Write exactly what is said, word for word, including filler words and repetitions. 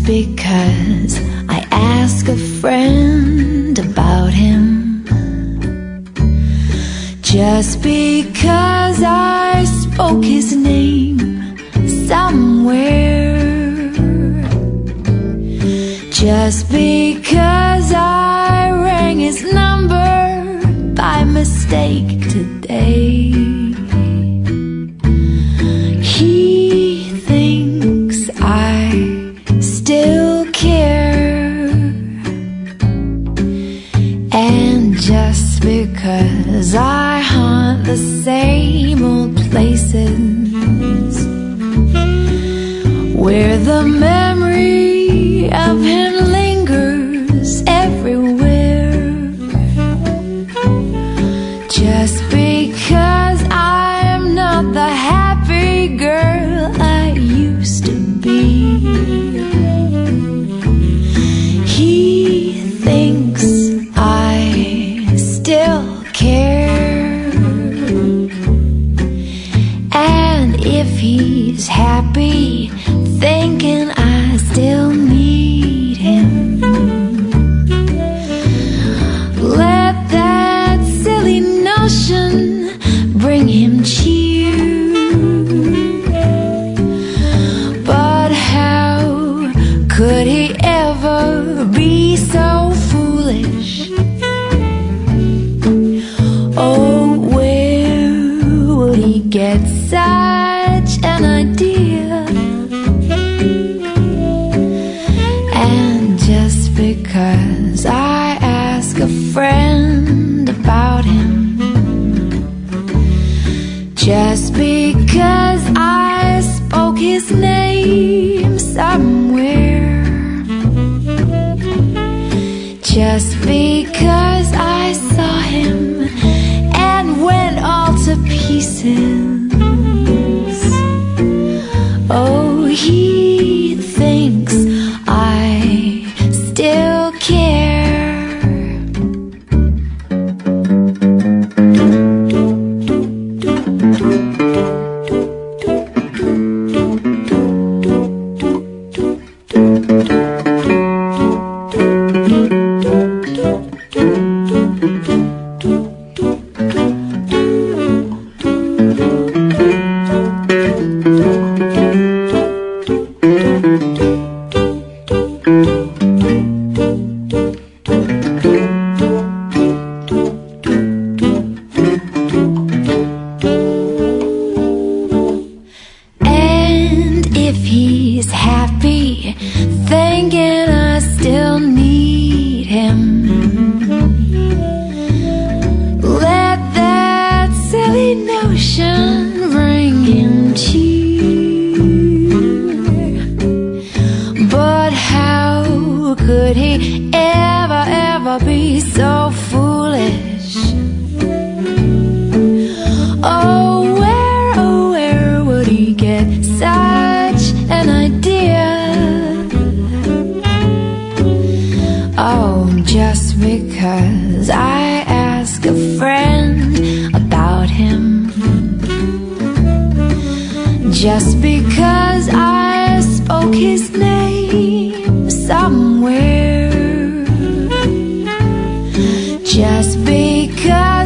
Just because I ask a friend about him, just because I spoke his name somewhere, just because I rang his number by mistake today, he thinks I still care. And just because I haunt the same old places where the memory of him lingers everywhere, just because I am not the happy girl I used to be, he thinks I still care. And if he's happy thinking I still need him, let that silly notion bring him cheer. But how could he ever be so foolish? Oh, where would he get such an idea? And just because I ask a friend about him, just because I spoke his name somewhere, just because I saw him and went all to pieces, oh, he thinks I still care. He's happy thinking I still need him, let that silly notion bring him cheer. But how could he ever, ever be so foolish? Oh, where, oh, where would he get such an idea? Oh, just because I ask a friend about him, just because I spoke his name somewhere, just because